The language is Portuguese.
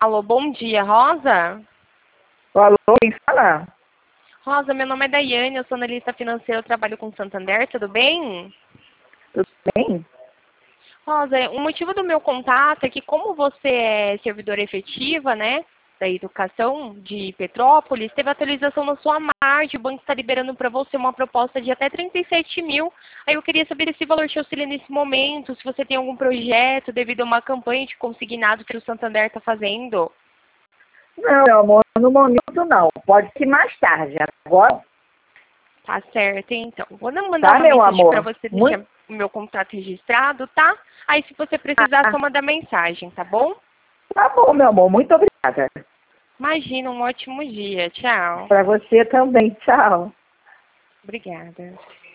Alô, bom dia, Rosa? Alô, quem fala? Rosa, meu nome é Daiane, eu sou analista financeira, eu trabalho com o Santander, tudo bem? Tudo bem? Rosa, o motivo do meu contato é que como você é servidora efetiva, né, da educação de Petrópolis, teve atualização na sua margem, o banco está liberando para você uma proposta de até 37 mil. Aí eu queria saber se esse valor te auxilia nesse momento, se você tem algum projeto devido a uma campanha de consignado que o Santander está fazendo. Não, meu amor, no momento não. Pode ser mais tarde. Agora, Tá certo, então. Vou mandar tá, uma meu mensagem para amor? você deixar Muito. o meu contato registrado, tá? Aí se você precisar, só Ah, manda mensagem, tá bom? tá bom, meu amor. Muito obrigada. Imagina, um ótimo dia. Tchau. Para você também. Tchau. Obrigada.